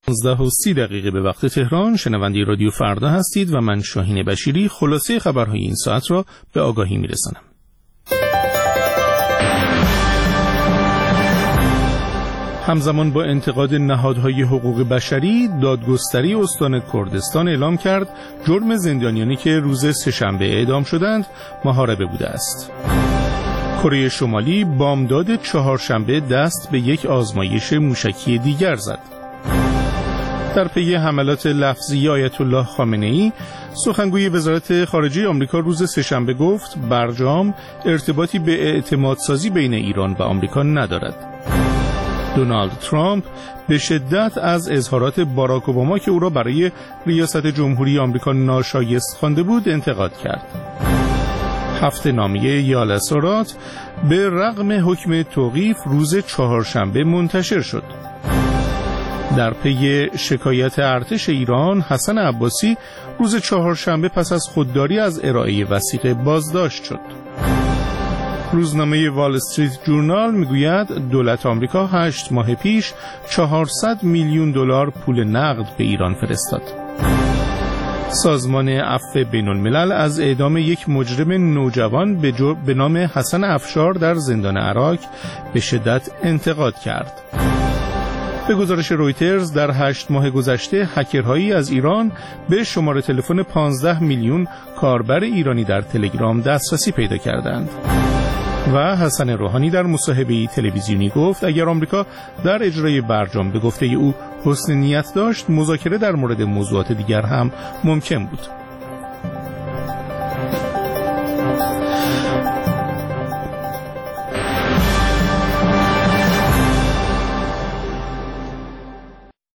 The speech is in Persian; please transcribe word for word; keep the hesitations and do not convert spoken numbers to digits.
پانزده و سی دقیقه به وقت تهران. شنونده رادیو فردا هستید و من شاهین بشیری خلاصه خبرهای این ساعت را به آگاهی میرسانم. همزمان با انتقاد نهادهای حقوق بشری، دادگستری استان کردستان اعلام کرد جرم زندانیانی که روز سه‌شنبه اعدام شدند محاربه بوده است. کره شمالی بامداد چهارشنبه دست به یک آزمایش موشکی دیگر زد. در پی حملات لفظی آیت الله خامنه‌ای، سخنگوی وزارت خارجه آمریکا روز سه‌شنبه گفت برجام ارتباطی به اعتمادسازی بین ایران و آمریکا ندارد. دونالد ترامپ به شدت از اظهارات باراک اوباما که او را برای ریاست جمهوری آمریکا ناشایست خوانده بود انتقاد کرد. هفته نامه یالسارات به رغم حکم توقیف روز چهارشنبه منتشر شد. در پی شکایت ارتش ایران، حسن عباسی روز چهارشنبه پس از خودداری از ارائه وثیقه بازداشت شد. روزنامه وال استریت جورنال میگوید دولت آمریکا هشت ماه پیش چهارصد میلیون دلار پول نقد به ایران فرستاد. سازمان عفو بین الملل از اعدام یک مجرم نوجوان به, به نام حسن افشار در زندان عراق به شدت انتقاد کرد. به گزارش رویترز در هشت ماه گذشته هکرهایی از ایران به شماره تلفن پانزده میلیون کاربر ایرانی در تلگرام دسترسی پیدا کردند. و حسن روحانی در مصاحبه‌ای تلویزیونی گفت اگر آمریکا در اجرای برجام به گفته او حسن نیت داشت، مذاکره در مورد موضوعات دیگر هم ممکن بود.